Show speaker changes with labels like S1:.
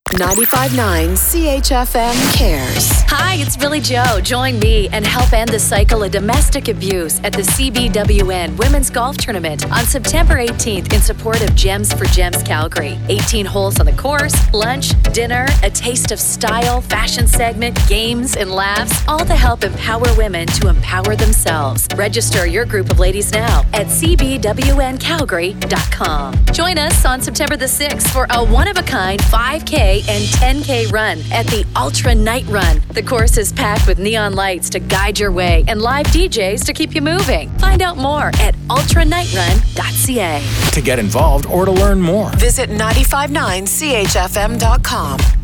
S1: 95.9 CHFM Cares.
S2: Hi, it's Billy Joe. Join me and help end the cycle of domestic abuse at the CBWN Women's Golf Tournament on September 18th in support of Gems for Gems Calgary. 18 holes on the course, lunch, dinner, a taste of style, fashion segment, games, and laughs, all to help empower women to empower themselves. Register your group of ladies now at cbwncalgary.com. Join us on September the 6th for a one-of-a-kind 5K and 10K run at the Ultra Night Run. The course is packed with neon lights to guide your way and live DJs to keep you moving. Find out more at ultranightrun.ca.
S3: To get involved or to learn more,
S1: visit 959chfm.com.